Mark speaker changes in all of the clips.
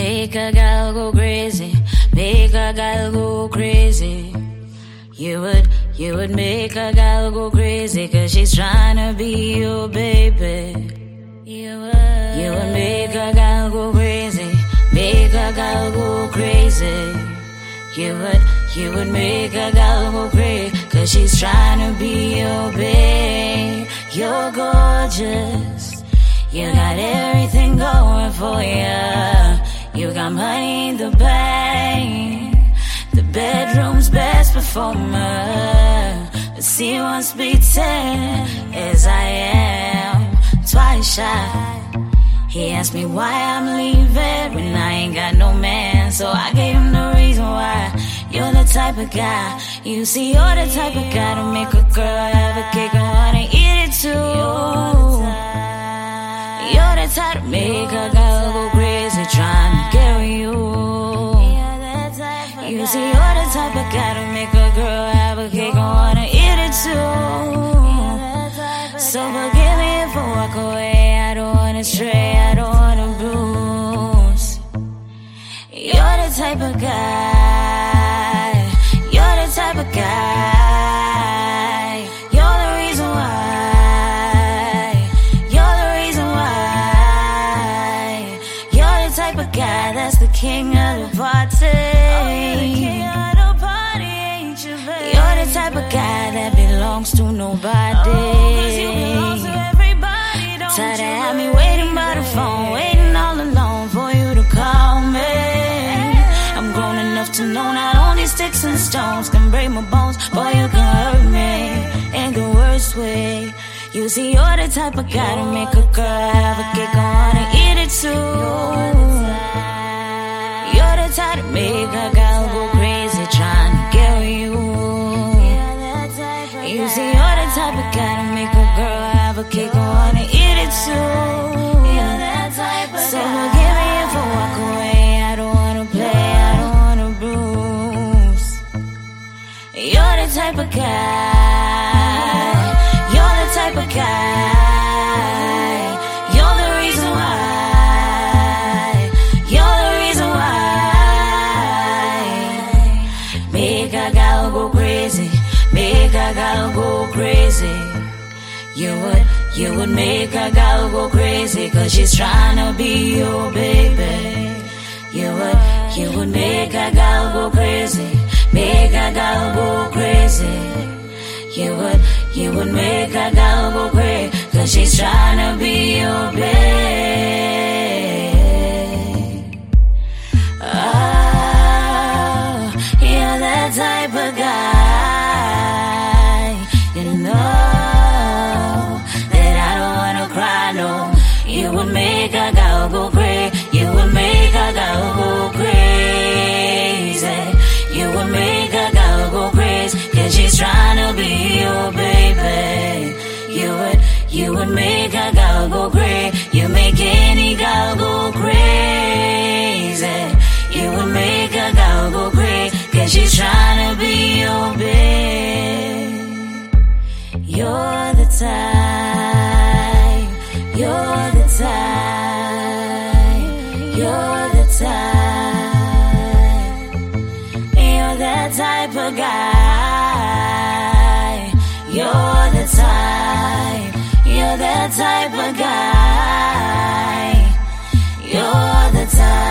Speaker 1: make a gal go crazy, make a gal go crazy. You would make a gal go crazy, 'cause she's trying to be your baby. You would make a gal go crazy, make a gal go crazy. You would make a gal go crazy, 'cause she's trying to be your babe. You're gorgeous, you got everything going for you. You got money in the bank, the bedroom's best performer. But see, once beaten as I am, twice shy. He asked me why I'm leaving when I ain't got no man, so I gave him the reason why. You're the type of guy, you see, you're the type of guy to make a girl have a cake and wanna eat it too. You're the type to make a girl go crazy trying to carry you. You see, you're the type of guy to make a girl have a cake and wanna eat it too. So forgive me if I walk away, I don't wanna stray, I don't wanna bruise. You're the type of guy, you're the type of guy. You're the reason why, you're the reason why. You're the type of guy that's the king of the party. You're the type of guy that belongs to nobody. Tired of having me waiting by the phone, waiting all alone for you to call me. I'm grown enough to know not only sticks and stones can break my bones, boy, you can hurt me in the worst way. You see, you're the type of guy to make a girl have a cake and wanna eat it too. You're the type to make a girl go crazy trying to carry you. You see, you're the type of guy to make a girl have a cake and wanna eat it too. So forgive me if I walk away, I don't wanna play, I don't wanna bruise. You're the type of guy, you're the type of guy. You're the reason why, you're the reason why. Make a gal go crazy, make a gal go crazy. You would make a gal go crazy, 'cause she's trying to be your baby. You would make a gal go crazy, make a gal go crazy. You would make a gal go crazy, 'cause she's trying to be your babe. Oh, you're that type of guy, you know. You would make a girl go crazy, you would make a girl go crazy. You would make a girl go crazy, 'cause she's trying to be your baby. You would make a girl go crazy, you make any girl go crazy. You would make a girl go crazy, 'cause she's trying to be your babe. You're the type, you're the type, you're the type. You're that type of guy. You're the type, you're that type of guy. You're the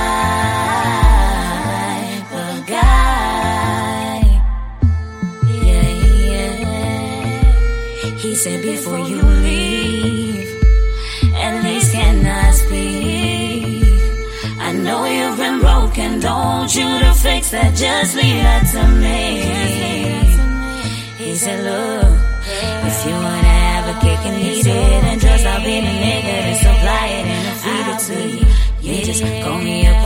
Speaker 1: type of guy. Yeah, yeah. He said before you leave, at least can I speak? I know you've been broken, don't you to fix that, just leave that to me. He said, look, if you wanna have a cake and eat it, and trust I'll be the nigga to supply it and feed it to you. You just call me up